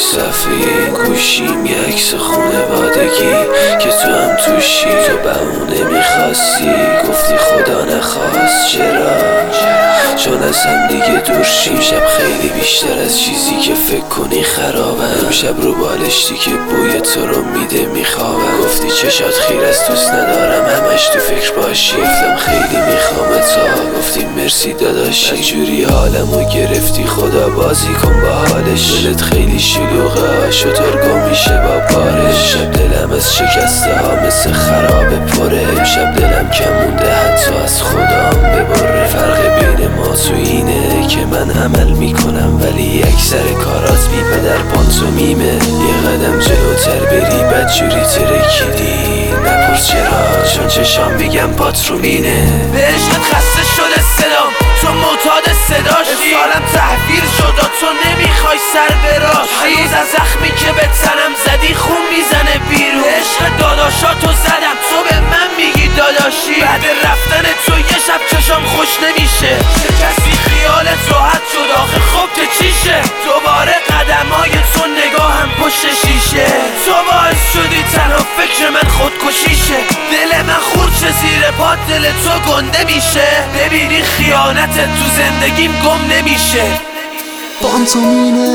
صفحه گوشیم یه عکس خونوادگی که تو هم توشی. تو بهونه میخواستی گفتی خدا نخواست. چرا؟ چون از هم دیگه دور شیم. شب خیلی بیشتر از چیزی که فکر کنی خرابه. امشب رو بالشتی که بوی تو رو میده میخوابم. گفتی چشات خیر از دوست ندارم همش تو فکر باشی. گفتم خیلی میخوام تا. گفتی مرسی داداشی. جوری حالمو گرفتی خدا بازی کن با حالش. دلت خیلی شلوغه شطور گم میشه با بارش. شب دلم از شکسته ها مثل خرابه پره. امشب دلم کم مونده حتی از خودم ببره. فرق بین ما تو اینه که من عمل میکنم ولی اکثر کارات بی پدر پانتومیمه. یه قدم جلوتر بری بدجوری ترکیدی. نپرس چرا چون چشام میگم پاترومینه. به عشقت خسته شده صدام تو معتاد صداشی. سالم تحویل شد و تو نمیخوای سر براش. هنوز از زخمی که به تنم زدی خون میزنه بیرون. عشق داداشاتو زدم تو به من میگی داداشی. بعد رفتن تو یه شب چشام خوش نمیشه. کسی خیالت راحت شد آخه خب که چیشه. دوباره قدمای تو نگاهم پشت شیشه. تو باعث شدی تنها فکر من خودکشیشه. دل من خورچه زیر پات دل تو گنده میشه. ببینی خیانت تو زندگیم گم نمیشه. پانتومینه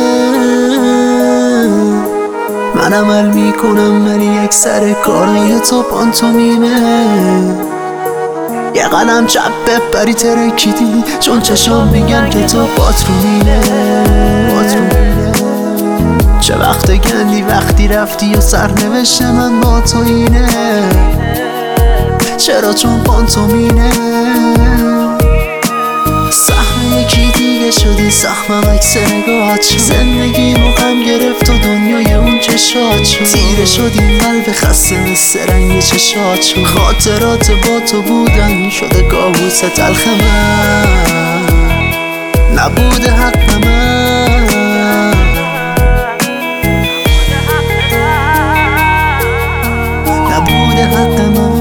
من عمل میکنم ولی اکثر کارای تو پانتومینه. یه قلم چپ بپری ترکیدی چون چشام میگن که تو پاترومینه. چه وقت گندی وقتی رفتی و سرنوشت من با تو اینه. چرا؟ چون پانتومینه. سهم یکی دیگه شدی سهمم عکس نگاهت شد. زندگی رو غم گرفت و دنیای اون چشات شد. تیره شد این قلب خسته مثل رنگ چشات شد. خاطرات با تو بودن شده کابوس تلخ من. نبوده حق من. نبوده حق من.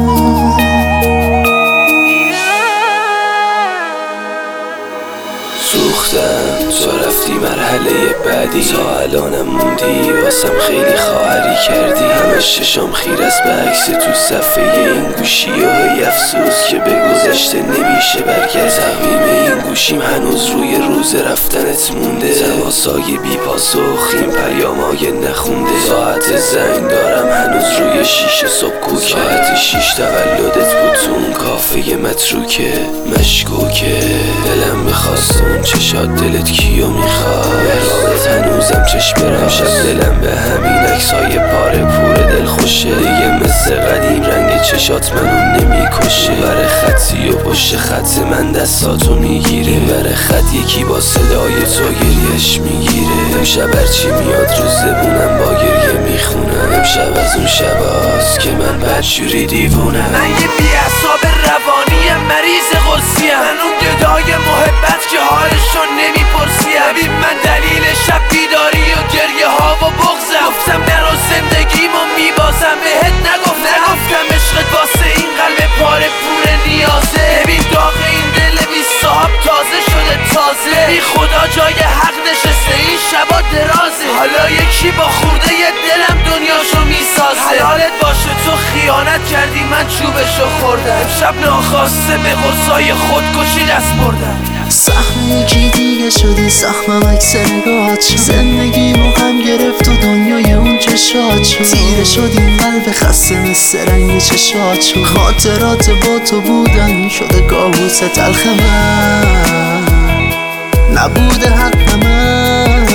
سوختم تو رفتی مرحله بعدی. تا الانم موندی واسم خیلی خواهری کردی. همش چشام خیر است به عکس تو صفحه این گوشی. و هی افسوس که به گذشته نمیشه برگرد. تقویم این گوشیم هنوز روی روز رفتنت مونده. تماسای بی پاسخ این پیامای نخونده. ساعت زنگ دارم هنوز روی شیشه صبح کوکه. ساعت 6 تولدت بود تو اون کافه متروکه مشکوکه. دلم بخواست اون چشات دلت کیو میخواد. رابط هنوزم چشم برم. شب دلم به همین عکسای پاره پور دل خوشه. دیگه مثل قدیم رنگ چشات منو نمیکشه. بر خطی و پشت خط من دستاتو میگیره. بر خط یکی با صدای تو گریش میگیره. امشب هرچی میاد رو زبونم با گریه میخونم. امشب از اون شباست که من بدجوری دیوونم. من یه بیعصاب روانی مریض قدسیم. من اون گدای محبت که حالشو نمیپرسیم. ببین من دلیل شب بیداری و گریه ها و بغضم. گفتم نرو زندگیمو میبازم بهت نگفتم عشقت واسه این قلب پاره پور نیازه. ببین داغ این دل بی صاحب تازه شده تازه. بی خدا جای حق نشسته این شبا درازه. حالا یکی با خورده ی دلم دنیاشو میسازه. حلالت باشه تو خیانت کردی من چوبشو خوردم. امشب ناخواسته به غصای خودکشی دست بردم. سهم یکی دیگه شدی سهمم عکس نگاهت شد. زندگی رو غم گرفت و دنیای اون چشات شد. تیره شد این قلب خسته مثل رنگ چشات شد. خاطرات با تو بودن شده کابوس تلخ من. نبوده حق من.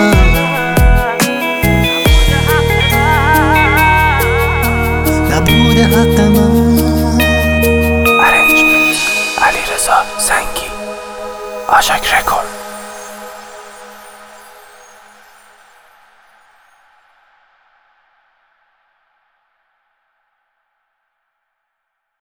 نبوده حق من. علیرضا زنگی آشک رکورد.